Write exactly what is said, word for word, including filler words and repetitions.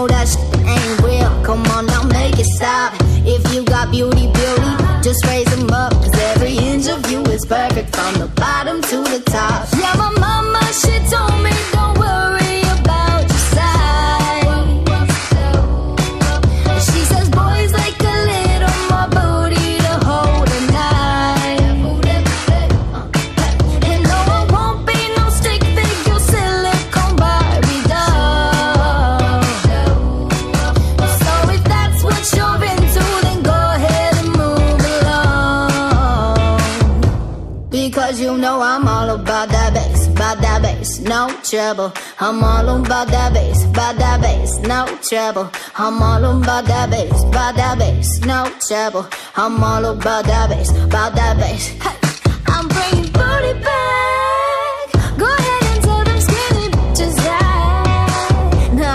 know that shit ain't real. Come on now, make it stop. If you got beauty, beauty, just raise them up, cause every inch of you is perfect from the bottom to the top. Yeah, my mama, she told me don't worry about your size. She says boys like a little more booty to hold a knife. And no, I won't be no stick figure silicone Barbie doll. So if that's what you're into, then go ahead and move along, because you know I'm all about that bass, about that bass, no trouble. I'm all about that bass, about that bass, no trouble. I'm all about that bass, about that bass, no trouble. I'm all about that bass, about that bass. Hey, I'm bringing booty back.